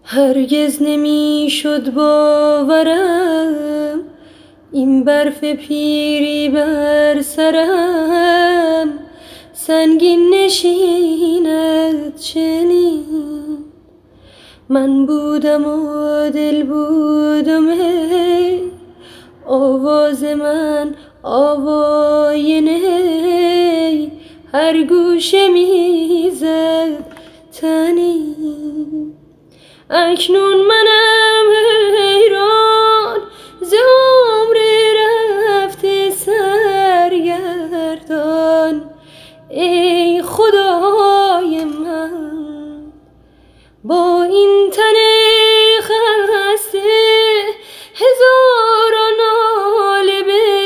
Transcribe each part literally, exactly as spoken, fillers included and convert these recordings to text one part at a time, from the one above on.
هرگز نمی شد باورم این برف پیری بر سرم سنگین نشیند چنین. من بودم و دل بودم ای آواز من آواینه هر گوشه میزد تنی. اکنون منم حیران ز عمر رفته سرگردان ای خدای من با این تن خسته هزاران ناله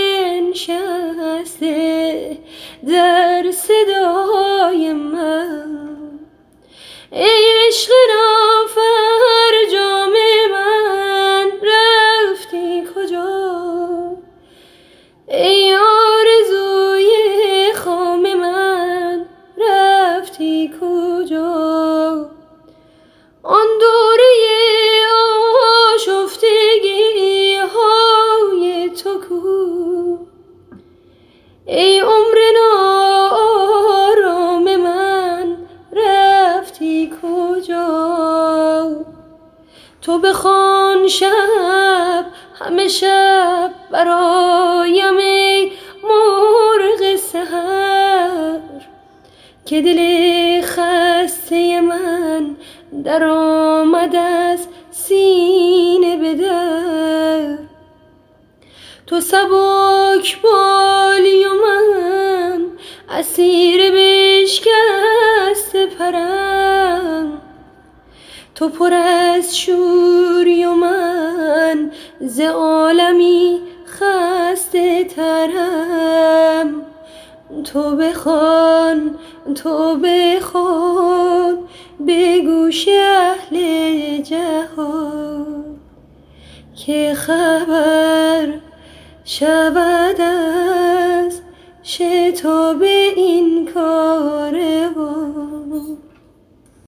بنشسته در صدای من. ای عشق نافرجام من رفتی کجا؟ ای آرزوی خام من رفتی کجا؟ آن دوره آشفتگی های تو کو؟ ای عمر ناآرام من رفتی کجا؟ تو بخوان شب همه شب برایم ای مرغ سحر که دل خسته من در آمد از سینه به در. تو سبک بالی و من اسیر بشکست پرم. تو پر از شوری و من ز عالمی خسته ترم. تو بخوان تو بخوان به گوش اهل جهان که خبر شود از شتاب این کاروان.